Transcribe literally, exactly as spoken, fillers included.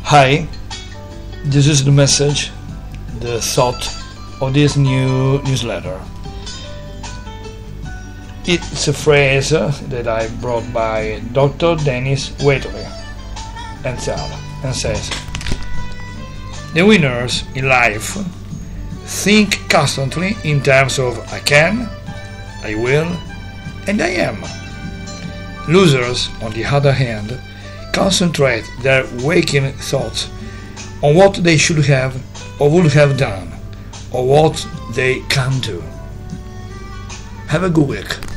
Hi, this is the message, the thought of this new newsletter. It's a phrase that I brought by Doctor Dennis Waitley and, tell, and says, the winners in life think constantly in terms of I can, I will, and I am. Losers, on the other hand, concentrate their waking thoughts on what they should have or would have done, or what they can do. Have a good week.